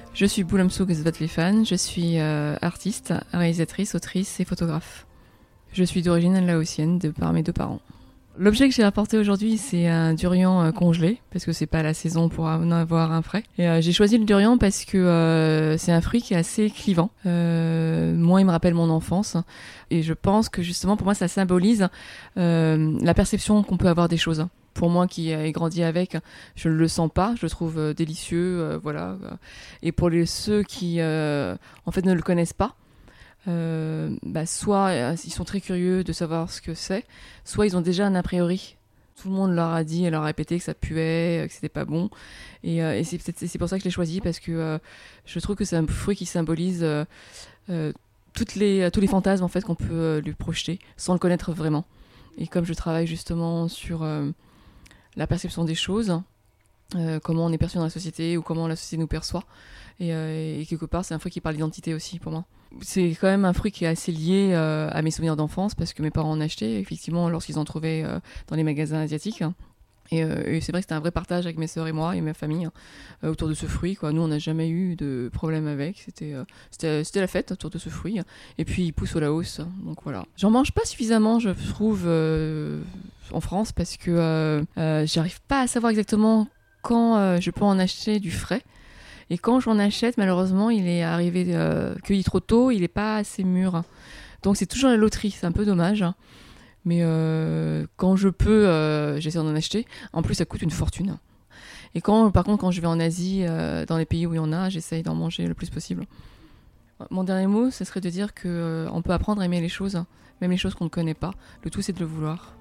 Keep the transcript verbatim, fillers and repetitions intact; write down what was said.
Je suis Boulamsouk Zvatlifan, je suis euh, artiste, réalisatrice, autrice et photographe. Je suis d'origine laotienne de par mes deux parents. L'objet que j'ai apporté aujourd'hui, c'est un durian euh, congelé, parce que c'est pas la saison pour en avoir un frais. Et euh, j'ai choisi le durian parce que euh, c'est un fruit qui est assez clivant. Euh, moi, il me rappelle mon enfance. Et je pense que justement, pour moi, ça symbolise euh, la perception qu'on peut avoir des choses. Pour moi qui ai grandi avec, je ne le sens pas, je le trouve euh, délicieux, euh, voilà. Et pour les, ceux qui euh, en fait ne le connaissent pas, euh, bah, soit euh, ils sont très curieux de savoir ce que c'est, soit ils ont déjà un a priori. Tout le monde leur a dit et leur a répété que ça puait, que c'était pas bon. Et, euh, et c'est, c'est, c'est pour ça que je l'ai choisi, parce que euh, je trouve que c'est un fruit qui symbolise euh, euh, toutes les, tous les fantasmes en fait, qu'on peut euh, lui projeter sans le connaître vraiment. Et comme je travaille justement sur euh, la perception des choses, euh, comment on est perçu dans la société ou comment la société nous perçoit, et, euh, et quelque part c'est un fruit qui parle d'identité aussi pour moi. C'est quand même un fruit qui est assez lié euh, à mes souvenirs d'enfance, parce que mes parents en achetaient effectivement lorsqu'ils en trouvaient euh, dans les magasins asiatiques. Et, euh, et c'est vrai que c'était un vrai partage avec mes sœurs et moi et ma famille hein, euh, autour de ce fruit, quoi. Nous on n'a jamais eu de problème avec, c'était, euh, c'était, c'était la fête autour de ce fruit. Et puis il pousse au Laos, donc voilà. J'en mange pas suffisamment, je trouve, euh, en France, parce que euh, euh, j'arrive pas à savoir exactement quand euh, je peux en acheter du frais. Et quand j'en achète, malheureusement, il est arrivé euh, cueilli trop tôt, il n'est pas assez mûr. Donc c'est toujours la loterie, c'est un peu dommage. Mais euh, quand je peux, euh, j'essaie d'en acheter. En plus, ça coûte une fortune. Et quand, par contre, quand je vais en Asie, euh, dans les pays où il y en a, j'essaye d'en manger le plus possible. Mon dernier mot, ce serait de dire qu'on euh, peut apprendre à aimer les choses, même les choses qu'on ne connaît pas. Le tout, c'est de le vouloir.